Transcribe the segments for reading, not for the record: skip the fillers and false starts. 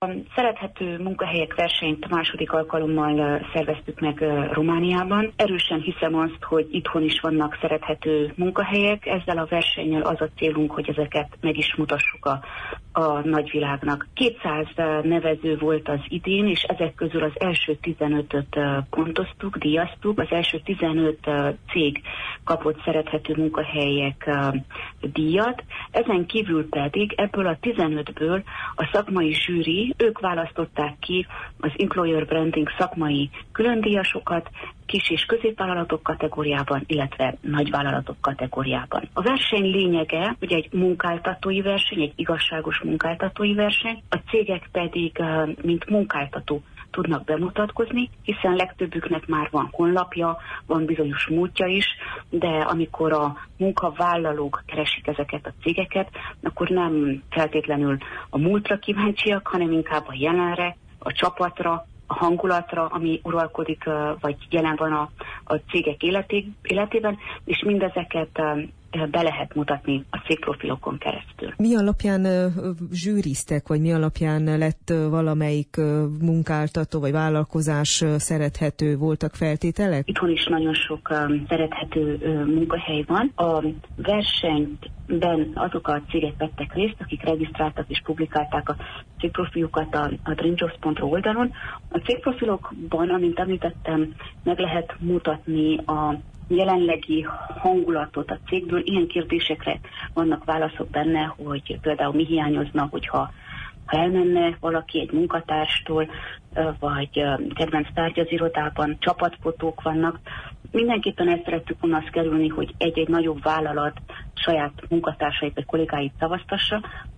A szerethető munkahelyek versenyt második alkalommal szerveztük meg Romániában. Erősen hiszem azt, hogy itthon is vannak szerethető munkahelyek. Ezzel a versennyel az a célunk, hogy ezeket meg is mutassuk a nagyvilágnak. 200 nevező volt az idén, és ezek közül az első 15-öt pontoztuk, díjaztuk. Az első 15 cég kapott szerethető munkahelyek díjat. Ezen kívül pedig ebből a 15-ből a szakmai zsűri, ők választották ki az Employer Branding szakmai különdíjasokat kis- és középvállalatok kategóriában, illetve nagyvállalatok kategóriában. A verseny lényege ugye egy munkáltatói verseny, egy igazságos munkáltatói verseny, a cégek pedig mint munkáltató tudnak bemutatkozni, hiszen legtöbbüknek már van honlapja, van bizonyos múltja is, de amikor a munkavállalók keresik ezeket a cégeket, akkor nem feltétlenül a múltra kíváncsiak, hanem inkább a jelenre, a csapatra, a hangulatra, ami uralkodik, vagy jelen van a cégek életében, és mindezeket be lehet mutatni a cégprofilokon keresztül. Mi alapján zsűriztek, vagy mi alapján lett valamelyik munkáltató, vagy vállalkozás szerethető? Voltak feltételek? Itthon is nagyon sok szerethető munkahely van. A versenyben azok a cégek vettek részt, akik regisztráltak és publikálták a cégprofilukat a dreamjobs.ru oldalon. A cégprofilokban, amint említettem, meg lehet mutatni a jelenlegi hangulatot a cégből. Ilyen kérdésekre vannak válaszok benne, hogy például mi hiányozna, hogyha elmenne valaki egy munkatárstól, vagy kedvenc tárgy az irodában, csapatfotók vannak. Mindenképpen ezt szerettük volna azt kerülni, hogy egy-egy nagyobb vállalat saját munkatársait vagy kollégáit szavaztassa,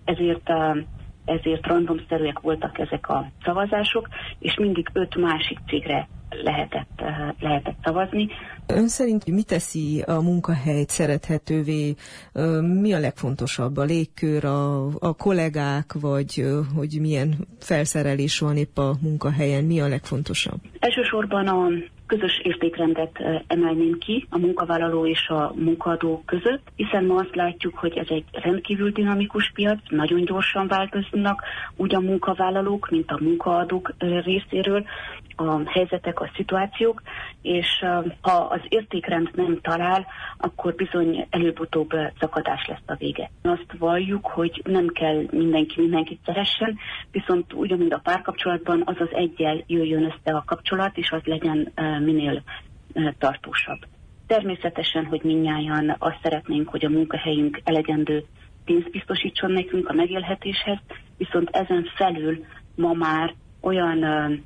ezért randomszerűek voltak ezek a szavazások, és mindig 5 másik cégre lehetett szavazni. Ön szerint mi teszi a munkahelyt szerethetővé? Mi a legfontosabb? A légkör, a kollégák, vagy hogy milyen felszerelés van épp a munkahelyen? Mi a legfontosabb? Elsősorban a közös értékrendet emelném ki a munkavállaló és a munkaadó között, hiszen ma azt látjuk, hogy ez egy rendkívül dinamikus piac, nagyon gyorsan változnak úgy a munkavállalók, mint a munkaadók részéről a helyzetek, a szituációk, és ha az értékrend nem talál, akkor bizony előbb-utóbb szakadás lesz a vége. Azt valljuk, hogy nem kell mindenkit szeressen, viszont ugyanúgy a párkapcsolatban az egyel jöjjön össze a kapcsolat, és az legyen minél tartósabb. Természetesen, hogy mindnyájan azt szeretnénk, hogy a munkahelyünk elegendő pénzt biztosítson nekünk a megélhetéshez, viszont ezen felül ma már olyan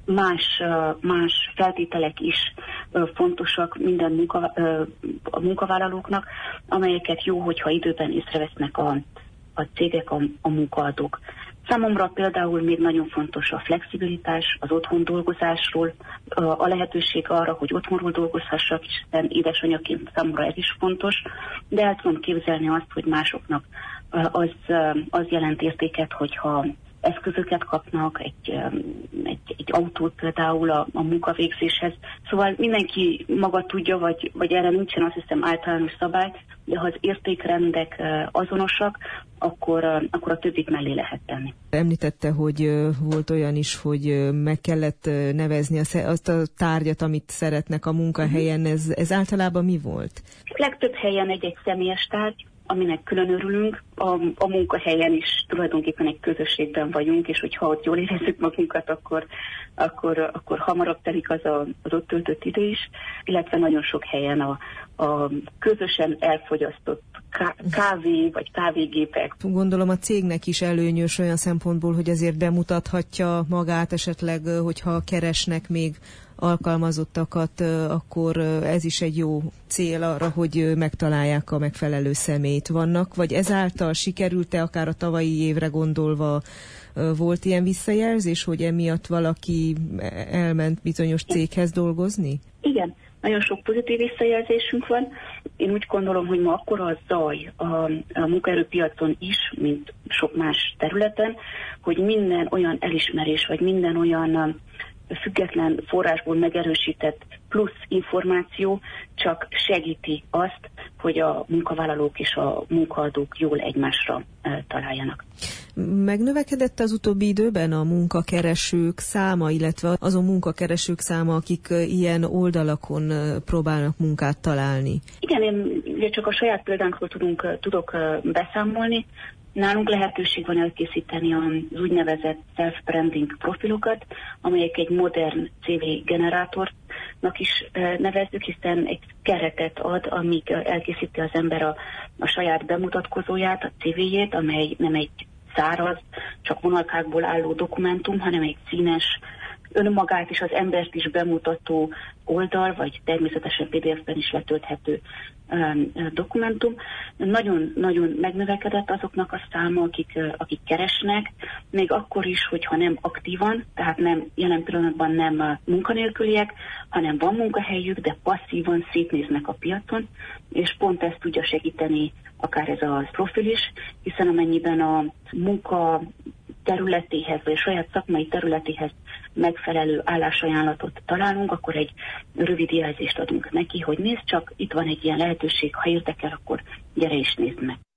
más feltételek is fontosak minden a munkavállalóknak, amelyeket jó, hogyha időben észrevesznek a cégek, a munkaadók. Számomra például még nagyon fontos a flexibilitás, az otthon dolgozásról, a lehetőség arra, hogy otthonról dolgozhassak, hiszen édesanyjaként számomra ez is fontos, de el tudom képzelni azt, hogy másoknak az jelent értéket, hogyha eszközöket kapnak, egy autót például a munkavégzéshez. Szóval mindenki maga tudja, vagy erre nincsen azt hiszem általános szabály, de ha az értékrendek azonosak, akkor a többit mellé lehet tenni. Említette, hogy volt olyan is, hogy meg kellett nevezni azt a tárgyat, amit szeretnek a munkahelyen. Ez általában mi volt? Legtöbb helyen egy személyes tárgy, aminek külön örülünk. A munkahelyen is tulajdonképpen egy közösségben vagyunk, és hogyha ott jól érezzük magunkat, akkor hamarabb telik az ott töltött idő is, illetve nagyon sok helyen a közösen elfogyasztott kávé vagy kávégépek. Gondolom a cégnek is előnyös olyan szempontból, hogy azért bemutathatja magát, esetleg, hogyha keresnek még alkalmazottakat, akkor ez is egy jó cél arra, hogy megtalálják a megfelelő személyt. Vannak, vagy ezáltal sikerült-e akár a tavalyi évre gondolva, volt ilyen visszajelzés, hogy emiatt valaki elment bizonyos céghez dolgozni? Igen, nagyon sok pozitív visszajelzésünk van. Én úgy gondolom, hogy ma akkora a zaj a munkaerőpiacon is, mint sok más területen, hogy minden olyan elismerés, vagy minden olyan független forrásból megerősített plusz információ csak segíti azt, hogy a munkavállalók és a munkaadók jól egymásra találjanak. Megnövekedett az utóbbi időben a munkakeresők száma, illetve azon munkakeresők száma, akik ilyen oldalakon próbálnak munkát találni? Igen, én csak a saját példánkról tudok beszámolni. Nálunk lehetőség van elkészíteni az úgynevezett self-branding profilokat, amelyek egy modern CV generátornak is nevezzük, hiszen egy keretet ad, amíg elkészíti az ember a saját bemutatkozóját, a CV-jét, amely nem egy száraz, csak vonalkákból álló dokumentum, hanem egy színes, önmagát és az embert is bemutató oldal, vagy természetesen PDF-ben is letölthető dokumentum. Nagyon megnövekedett azoknak a száma, akik keresnek, még akkor is, hogyha nem aktívan, tehát jelen pillanatban nem munkanélküliek, hanem van munkahelyük, de passzívan szétnéznek a piacon, és pont ezt tudja segíteni akár ez a profil is, hiszen amennyiben a munka területéhez, vagy a saját szakmai területéhez megfelelő állásajánlatot találunk, akkor egy rövid jelzést adunk neki, hogy nézd csak, itt van egy ilyen lehetőség, ha érdekel, akkor gyere és nézd meg.